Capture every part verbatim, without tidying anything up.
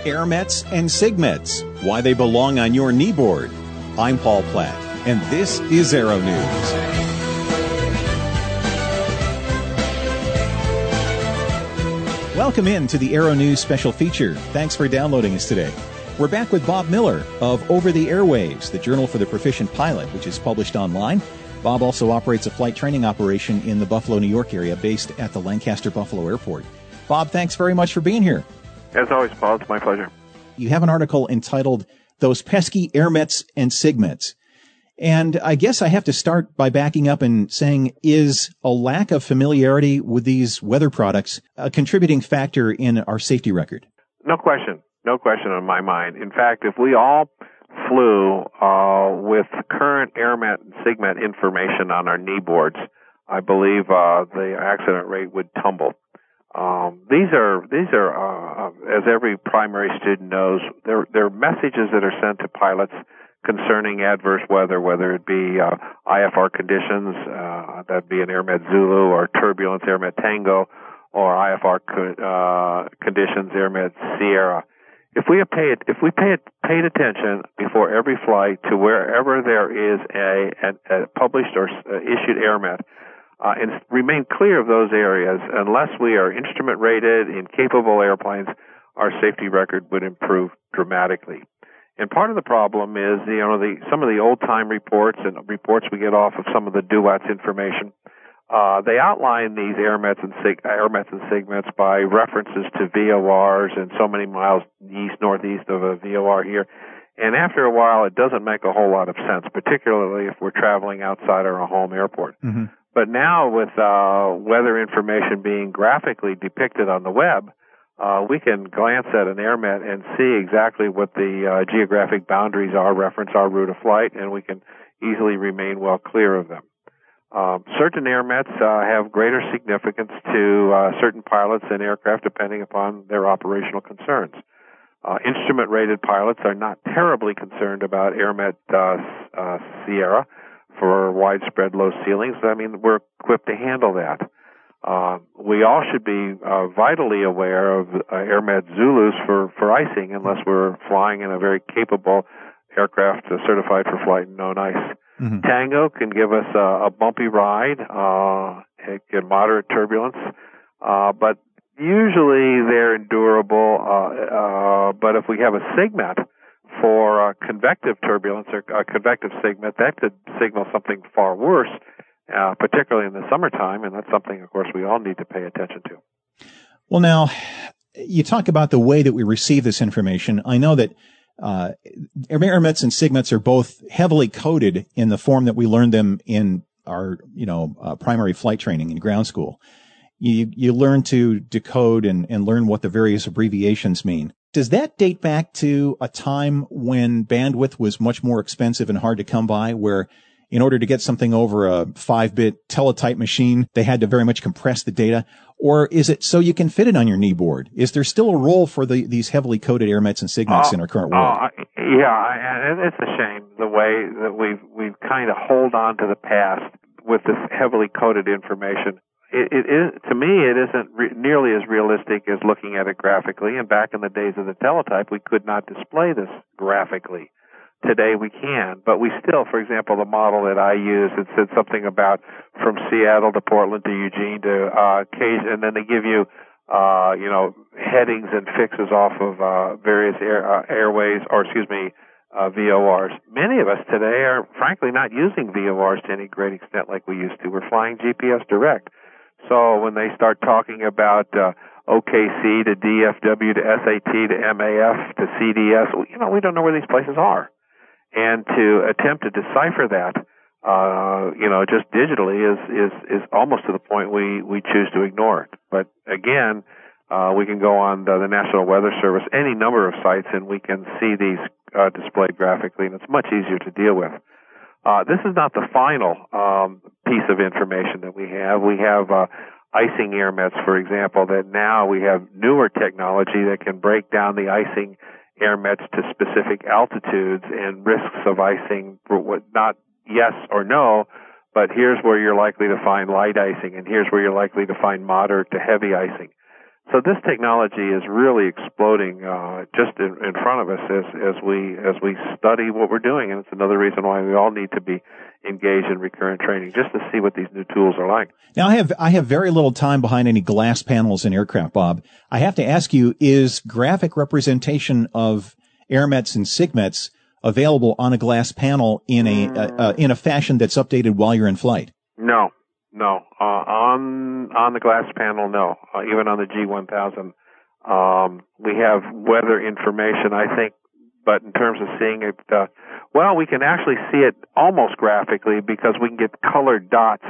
AirMets and SigMets, why they belong on your kneeboard. I'm Paul Platt, and this is Aero News. Welcome in to the Aero News special feature. Thanks for downloading us today. We're back with Bob Miller of Over the Airwaves, the Journal for the Proficient Pilot, which is published online. Bob also operates a flight training operation in the Buffalo, New York area based at the Lancaster Buffalo Airport. Bob, thanks very much for being here. As always, Paul, it's my pleasure. You have an article entitled, Those Pesky AirMets and SigMets. And I guess I have to start by backing up and saying, is a lack of familiarity with these weather products a contributing factor in our safety record? No question. No question on my mind. In fact, if we all flew uh, with current AirMet and SigMet information on our knee boards, I believe uh, the accident rate would tumble. Um, these are these are uh, as every primary student knows, they're they're messages that are sent to pilots concerning adverse weather, whether it be uh, I F R conditions, uh, that'd be an AirMet Zulu, or turbulence AirMet Tango, or I F R co- uh, conditions AirMet Sierra. If we pay if we pay paid attention before every flight to wherever there is a, a, a published or issued AirMet, uh, and remain clear of those areas, unless we are instrument rated in capable airplanes, our safety record would improve dramatically. And part of the problem is, you know, the some of the old time reports and reports we get off of some of the D U A T S information. Uh, they outline these AirMets and Sig, AirMets and SigMets by references to V O Rs and so many miles east, northeast of a V O R here. And after a while, it doesn't make a whole lot of sense, particularly if we're traveling outside our home airport. Mm-hmm. But now with uh, weather information being graphically depicted on the web, uh, we can glance at an AirMet and see exactly what the uh, geographic boundaries are, reference our route of flight, and we can easily remain well clear of them. Um, certain AirMets uh, have greater significance to uh, certain pilots and aircraft depending upon their operational concerns. Uh, instrument-rated pilots are not terribly concerned about AirMet uh, uh, Sierra for widespread low ceilings. I mean, we're equipped to handle that. Uh, we all should be uh, vitally aware of uh, AirMet Zulus for, for icing, unless we're flying in a very capable aircraft uh, certified for flight in known ice. Mm-hmm. Tango can give us a, a bumpy ride, uh, it can moderate turbulence, uh, but usually they're endurable. Uh, uh, but if we have a SigMet for uh, convective turbulence or a convective SigMet, that could signal something far worse, uh, particularly in the summertime, and that's something, of course, we all need to pay attention to. Well, now, you talk about the way that we receive this information. I know that Uh, AirMets and SigMets are both heavily coded in the form that we learned them in our, you know, uh, primary flight training in ground school. You, you learn to decode and, and learn what the various abbreviations mean. Does that date back to a time when bandwidth was much more expensive and hard to come by, where in order to get something over a five-bit teletype machine, they had to very much compress the data? Or is it so you can fit it on your knee board? Is there still a role for the, these heavily coded AirMets and SigMets uh, in our current world? Uh, yeah, and it's a shame the way that we've, we've kind of hold on to the past with this heavily coded information. It, it is, to me, it isn't re- nearly as realistic as looking at it graphically. And back in the days of the teletype, we could not display this graphically. Today we can, but we still, for example, the model that I use, it said something about from Seattle to Portland to Eugene to uh, Cajun, and then they give you, uh, you know, headings and fixes off of uh, various air, uh, airways, or excuse me, uh, V O Rs. Many of us today are, frankly, not using V O Rs to any great extent like we used to. We're flying G P S direct. So when they start talking about uh, O K C to D F W to S A T to M A F to C D S, you know, we don't know where these places are. And to attempt to decipher that, uh, you know, just digitally is, is, is almost to the point we, we choose to ignore it. But again, uh, we can go on the, the National Weather Service, any number of sites, and we can see these uh, displayed graphically, and it's much easier to deal with. Uh, this is not the final um, piece of information that we have. We have uh, icing AirMets, for example, that now we have newer technology that can break down the icing AirMets to specific altitudes and risks of icing, not yes or no, but here's where you're likely to find light icing, and here's where you're likely to find moderate to heavy icing. So this technology is really exploding uh, just in, in front of us as, as we as we study what we're doing, and it's another reason why we all need to be engaged in recurrent training, just to see what these new tools are like. Now, I have I have very little time behind any glass panels in aircraft, Bob. I have to ask you: is graphic representation of AirMets and SIGMETs available on a glass panel in a uh, uh, in a fashion that's updated while you're in flight? No. No, uh, on on the glass panel, no. Uh, even on the G one thousand, um, we have weather information, I think, but in terms of seeing it, uh, well, we can actually see it almost graphically because we can get colored dots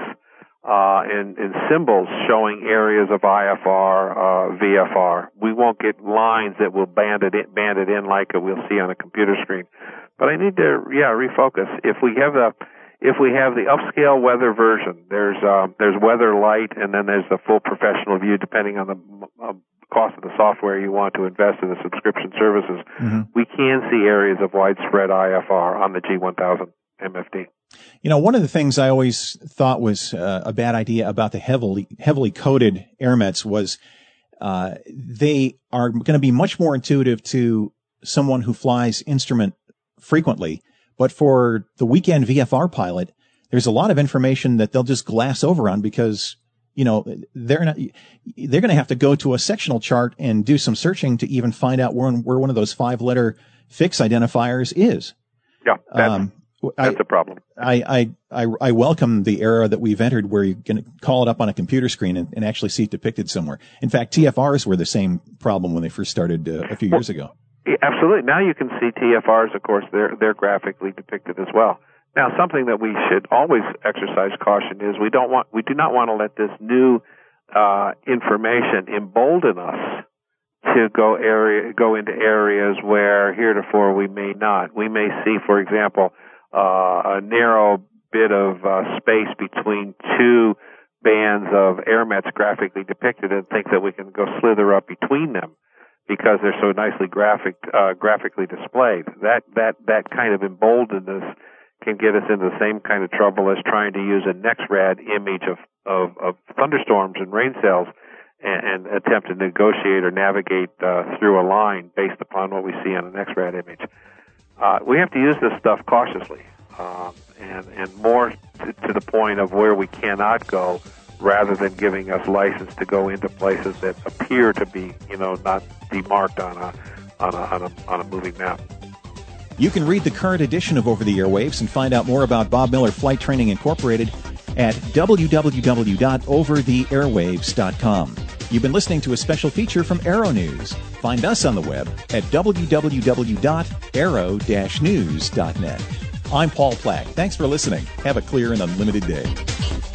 uh, and, and symbols showing areas of I F R, uh, V F R. We won't get lines that will band it in, band it in like we'll see on a computer screen. But I need to, yeah, refocus. If we have the If we have the upscale weather version, there's uh, there's weather light, and then there's the full professional view, depending on the uh, cost of the software you want to invest in the subscription services. Mm-hmm. We can see areas of widespread I F R on the G one thousand M F D. You know, one of the things I always thought was uh, a bad idea about the heavily heavily coated AirMets was uh, they are going to be much more intuitive to someone who flies instrument frequently. But for the weekend V F R pilot, there's a lot of information that they'll just glass over on because, you know, they're not, they're going to have to go to a sectional chart and do some searching to even find out where, where one of those five letter fix identifiers is. Yeah, that's, um, that's I, a problem. I, I, I, I welcome the era that we've entered where you can call it up on a computer screen and, and actually see it depicted somewhere. In fact, T F Rs were the same problem when they first started uh, a few well, years ago. Absolutely. Now you can see T F Rs, of course, they're, they're graphically depicted as well. Now, something that we should always exercise caution is we don't want, we do not want to let this new, uh, information embolden us to go area, go into areas where heretofore we may not. We may see, for example, uh, a narrow bit of, uh, space between two bands of AirMets graphically depicted and think that we can go slither up between them, because they're so nicely graphic, uh, graphically displayed. That, that, that kind of emboldenedness can get us into the same kind of trouble as trying to use a NexRad image of, of, of thunderstorms and rain cells and, and attempt to negotiate or navigate, uh, through a line based upon what we see on a NexRad image. Uh, we have to use this stuff cautiously, um, and, and more to, to the point of where we cannot go, rather than giving us license to go into places that appear to be, you know, not demarked on a on a on a, on a moving map. You can read the current edition of Over the Airwaves and find out more about Bob Miller Flight Training Incorporated at w w w dot over the airwaves dot com. You've been listening to a special feature from Aero News. Find us on the web at w w w dot aero dash news dot net. I'm Paul Plack. Thanks for listening. Have a clear and unlimited day.